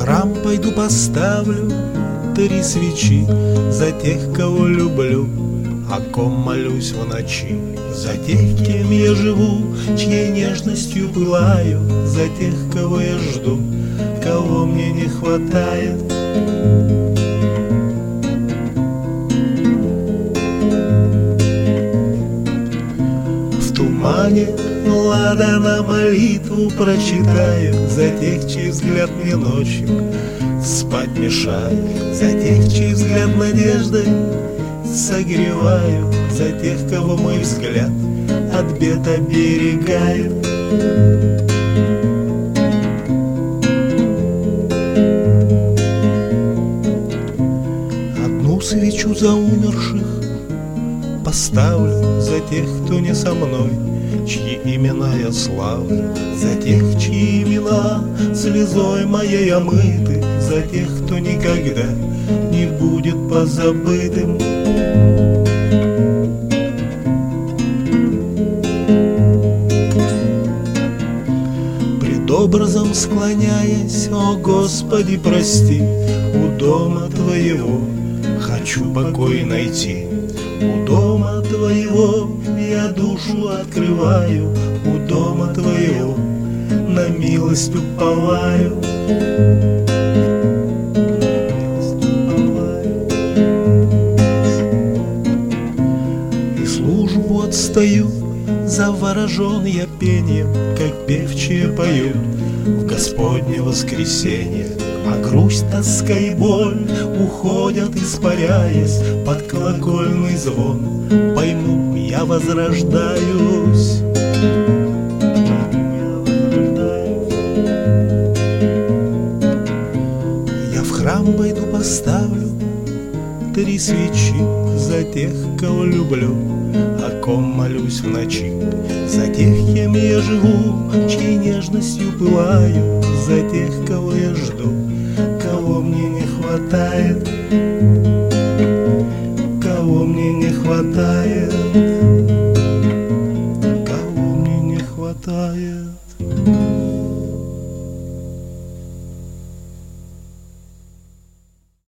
храм пойду поставлю 3 свечи за тех, кого люблю, о ком молюсь в ночи. За тех, кем я живу, чьей нежностью пылаю, за тех, кого я жду, кого мне не хватает. В тумане ладана молитву прочитаю за тех, чей взгляд мне ночью спать мешает, за тех, чей взгляд надеждой согреваю, за тех, кого мой взгляд от бед оберегает. Одну свечу за умерших поставлю за тех, кто не со мной, чьи имена я славлю, за тех, чьи имена слезой моей омыты, за тех, кто никогда не будет позабытым. Пред образом склоняясь, о Господи, прости, у дома Твоего хочу покой найти. У дома Твоего я душу открываю, у дома Твоего на милость уповаю. И службу отстаю, заворожен я пением, как певчие поют в Господне воскресенье. А грусть, тоска и боль уходят, испаряясь под колокольный звон. Пойму, я возрождаюсь. Я в храм пойду поставлю 3 свечи за тех, кого люблю, о ком молюсь в ночи, за тех, кем я живу, чьей нежностью пылаю, за тех, кого я жду, кого мне не хватает, кого мне не хватает.